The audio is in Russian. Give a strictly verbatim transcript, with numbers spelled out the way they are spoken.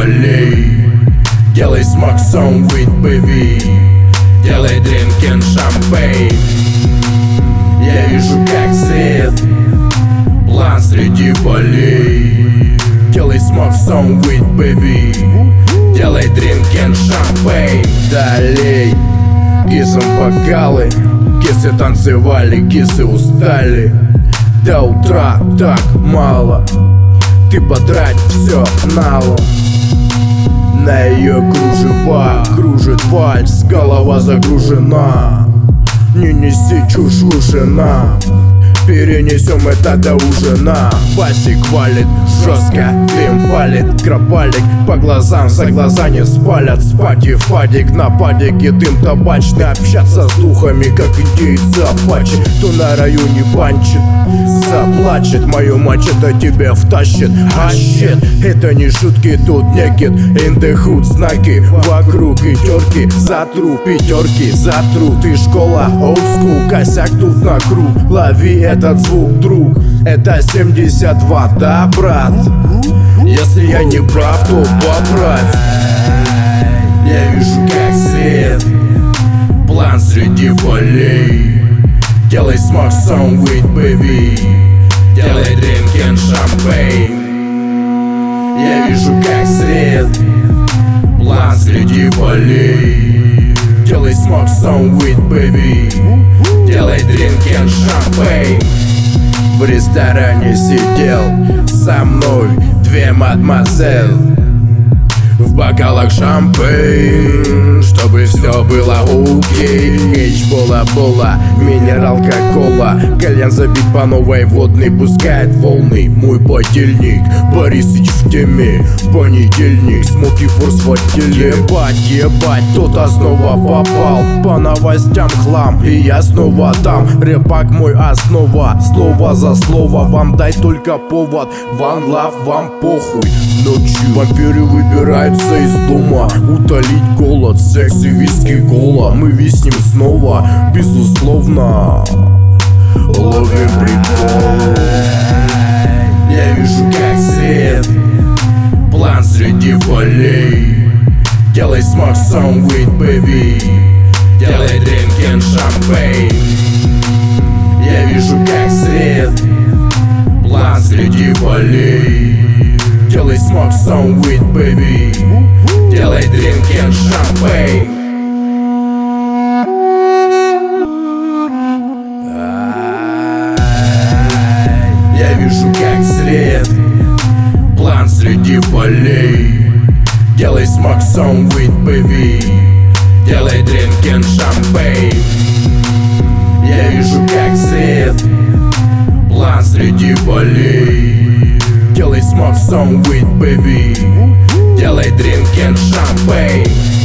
полей. Делай smoke some weed, baby. Делай drinking champagne. Я вижу, как свет, план среди полей. Делай smoke some weed, baby. Делай drinking champagne. Далей, кисам бокалы, кисы танцевали, кисы устали. До утра так мало, ты потрать все налом. На ее кружева кружит вальс, голова загружена. Не неси чушь в уши нам, перенесем это до ужина. Басик валит жестко, дым палит, кропалик по глазам, за глаза не спалят. Спаки в падик, на падике дым табачный. Общаться с духами, как индейцы апачи. Кто на районе банчит, заплачет, мою мачете тебе втащит. А щит, это не шутки, тут некит. In the hood знаки, вокруг и терки. Затру пятерки, затру, ты школа, old school. Косяк тут на круг, лови этот звук, друг. Это семьдесят два, да, брат? Если я не прав, то поправь. Я вижу, как свет, план среди полей. Делай smoke some weed, baby. Делай drinking champagne. Я вижу, как свет, план среди полей. Делай smoke some weed, baby. Делай drinking champagne. В ресторане сидел со мной две мадемуазель. В бокалах шампейн, чтобы все было окей. Эйч-бола, бола, минералка, кола. Кальян забит по новой, водный пускает волны. Мой подельник, Борисыч в теме. Понедельник, смоки форс в отделе. Ебать, ебать, кто-то снова попал. По новостям хлам, и я снова там. Рэпак мой основа, слово за слово. Вам дай только повод, one love, вам похуй. Ночью вампиры выбираются из дома, утолить голод, секс и виски, кола. Мы виснем снова, безусловно. Ловим прикол. Я вижу, как свет, план среди полей. Делай smoke some weed, baby. Делай drinking champagne. Я вижу, как свет, план среди полей. Делай smoke some weed, baby. Делай drinking champagne. Я вижу, как свет, план среди полей. Делай smoke some weed, baby. Делай drinking champagne. Я вижу, как свет, план среди полей. Делай smoke some weed, baby. Делай drinking champagne.